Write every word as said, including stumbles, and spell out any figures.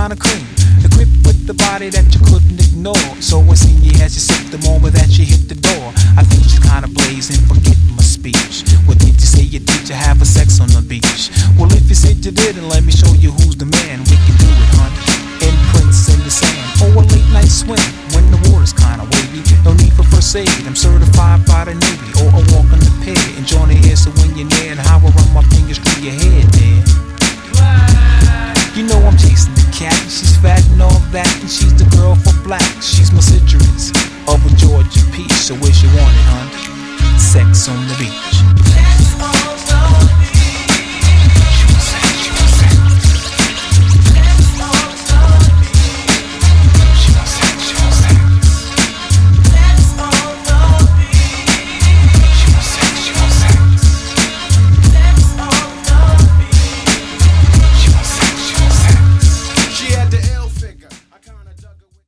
kinda cream, equipped with the body that you couldn't ignore. So I seen you as you sipped the moment that she hit the door. I think she's kinda blazing, forget my speech. What did you say you did? You have a sex on the beach? Well, if you said you didn't, let me show you who's the man. We can do it, honey. Imprints in the sand, or a late night swim when the water's kinda wavy. No need for first aid, I'm certified by the Navy. Or a walk on the pad, enjoy the air so when you're near, and how I run my fingers through your head, man. You know I'm chasing the cat, she's fat and all that, and she's the girl for black. She's my citrus of a Georgia peach, so where she want it, huh? Sex on the beach.